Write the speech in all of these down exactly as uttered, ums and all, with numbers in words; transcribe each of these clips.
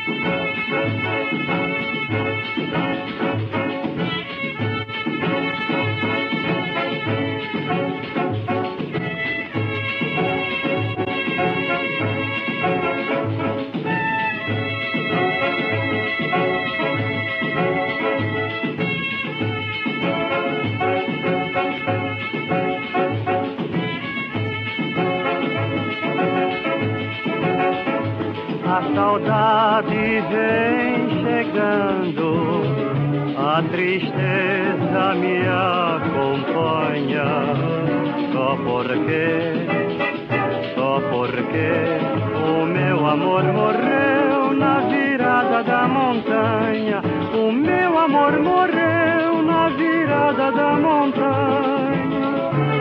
A saudade vem chegando, a tristeza me acompanha. Só porque, só porque o meu amor morreu na virada da montanha. O meu amor morreu na virada da montanha.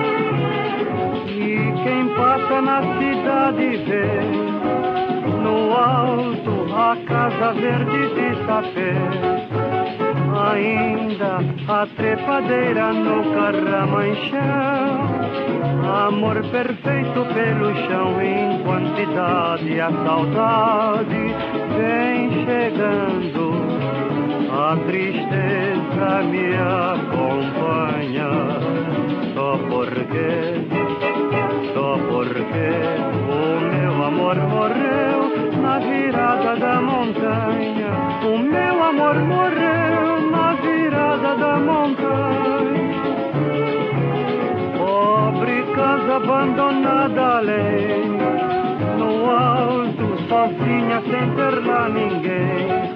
E quem passa na cidade vê no alto a casa verde de sapê, ainda a trepadeira no carramanchão, amor perfeito pelo chão em quantidade. A saudade vem chegando, a tristeza me acompanha. Só porque, só porque o meu amor morreu na virada da montanha. O meu amor morreu na virada da montanha. Pobre casa abandonada além, no alto sozinha sem ter lá ninguém.